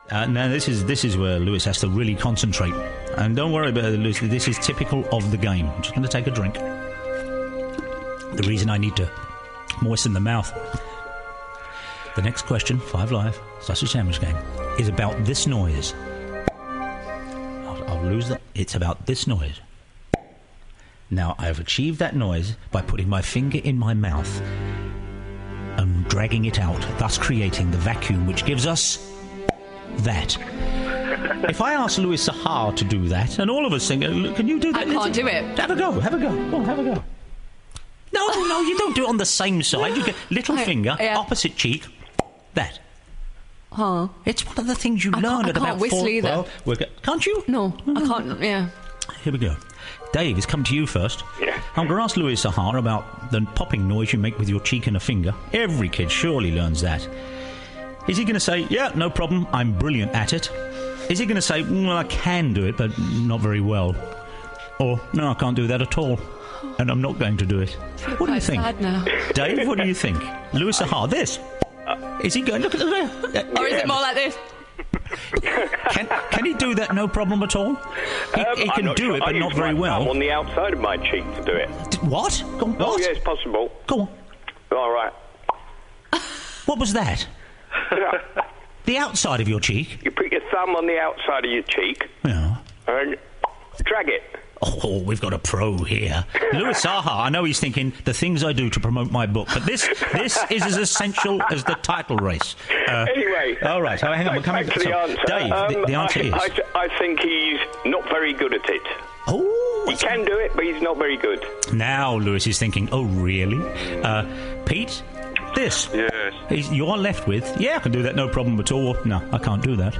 Now, this is where Lewis has to really concentrate. And don't worry about it, Lewis. This is typical of the game. I'm just going to take a drink. The reason I need to moisten the mouth. The next question, 5 Live, Sausage Sandwich Game, is about this noise. I'll lose that. It's about this noise. Now, I've achieved that noise by putting my finger in my mouth and dragging it out, thus creating the vacuum which gives us that. If I ask Louis Sahar to do that, and all of us think, can you do that? I can't do it. Have a go. Go on, have a go. No, you don't do it on the same side. You get little finger, opposite cheek, that. Huh? It's one of the things you learn at about 4... I can't whistle either. Well, can't you? No, I can't, yeah. Here we go. Dave, it's come to you first. Yeah. I'm going to ask Louis Sahar about the popping noise you make with your cheek and a finger. Every kid surely learns that. Is he going to say, yeah, no problem, I'm brilliant at it? Is he going to say, well, I can do it, but not very well? Or, no, I can't do that at all, and I'm not going to do it? What do you think? Sad now. Dave, what do you think? Louis Sahar, this. Is he going, look at the... Or is it more like this? Can he do that no problem at all? He can do it, but not very well. I'm on the outside of my cheek to do it. What? Go on, what? Oh, yes, possible. Go on. All right. What was that? The outside of your cheek? You put your thumb on the outside of your cheek. Yeah. And drag it. Oh, we've got a pro here. Louis Sahar, I know he's thinking the things I do to promote my book, but this is as essential as the title race. Anyway. All right, hang on. We're coming back to the answer. Dave, the answer is... I think he's not very good at it. Oh, he can do it, but he's not very good. Now Louis is thinking, oh, really? Pete, this. Yes. You're left with, yeah, I can do that, no problem at all. No, I can't do that.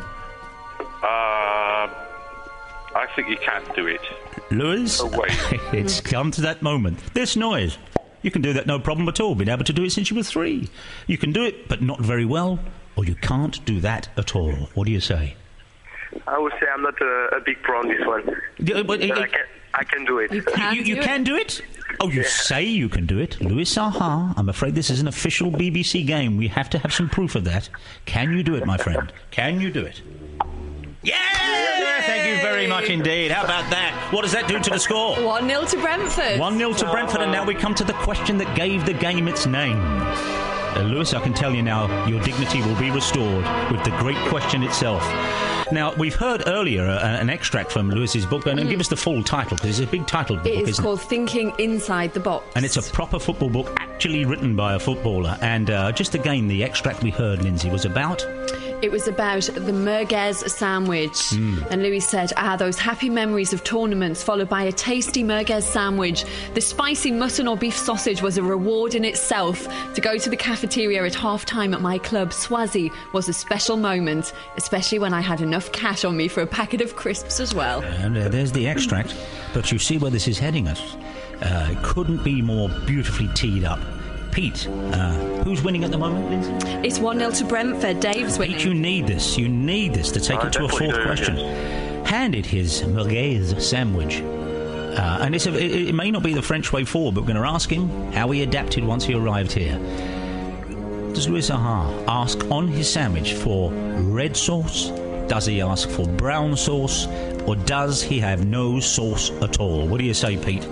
I think you can do it. Louis, it's come to that moment. This noise. You can do that no problem at all. Been able to do it since you were 3. You can do it, but not very well, or you can't do that at all. What do you say? I would say I'm not a big pro on this one. But I can do it. You can do it? Oh, you say you can do it? Louis Sahar, I'm afraid this is an official BBC game. We have to have some proof of that. Can you do it, my friend? Can you do it? Yeah! Thank you very much indeed. How about that? What does that do to the score? 1-0 to Brentford. 1-0 to Brentford, and now we come to the question that gave the game its name. Lewis, I can tell you now, your dignity will be restored with the great question itself. Now, we've heard earlier an extract from Lewis's book, and give us the full title, because it's a big title book, isn't it? It's called Thinking Inside the Box. And it's a proper football book, actually written by a footballer. And just again, the extract we heard, Lindsay, was about... It was about the merguez sandwich. And Louis said, those happy memories of tournaments followed by a tasty merguez sandwich. The spicy mutton or beef sausage was a reward in itself. To go to the cafeteria at half-time at my club, Swazi, was a special moment, especially when I had enough cash on me for a packet of crisps as well. And there's the extract. But you see where this is heading us. It couldn't be more beautifully teed up. Pete, who's winning at the moment, Lindsay? It's 1-0 to Brentford. Dave's winning. Pete, you need this. You need this to take it to a fourth question. Yes. Handed his merguez sandwich. And it may not be the French way forward, but we're going to ask him how he adapted once he arrived here. Does Louis Sahar ask on his sandwich for red sauce? Does he ask for brown sauce? Or does he have no sauce at all? What do you say, Pete?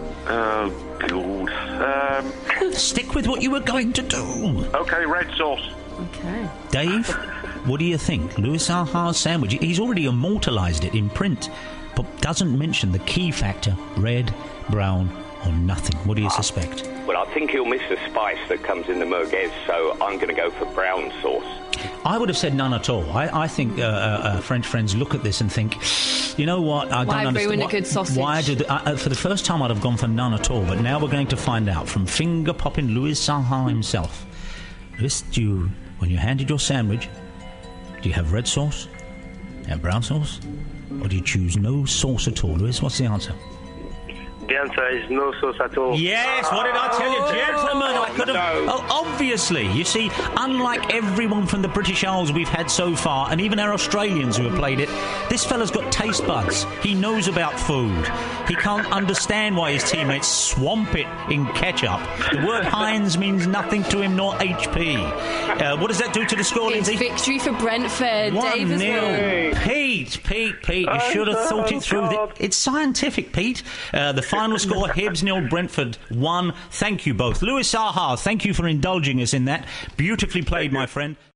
Stick with what you were going to do. Okay, red sauce. Okay. Dave, what do you think? Louis Sahar's sandwich, he's already immortalised it in print, but doesn't mention the key factor, red, brown, or nothing. What do you suspect? Well, I think he'll miss the spice that comes in the merguez, so I'm going to go for brown sauce. I would have said none at all. I think French friends look at this and think, you know what, I don't understand. Why ruin a good sausage? Why for the first time I'd have gone for none at all, but now we're going to find out from finger-popping Louis Sahar himself. Louis, when you handed your sandwich, do you have red sauce? Do you have brown sauce? Or do you choose no sauce at all? Louis, what's the answer? The answer is no sauce at all. Yes, what did I tell you, gentlemen? I could have... no. Oh, obviously. You see, unlike everyone from the British Isles we've had so far, and even our Australians who have played it, this fella's got taste buds. He knows about food. He can't understand why his teammates swamp it in ketchup. The word Heinz means nothing to him, nor HP. What does that do to the score, It's Lindsay? victory for Brentford. Dave has 1-0. Pete, you should have thought it through. It's scientific, Pete. The final score, Hibs 0, Brentford 1. Thank you both. Louis Saha, thank you for indulging us in that. Beautifully played, my friend.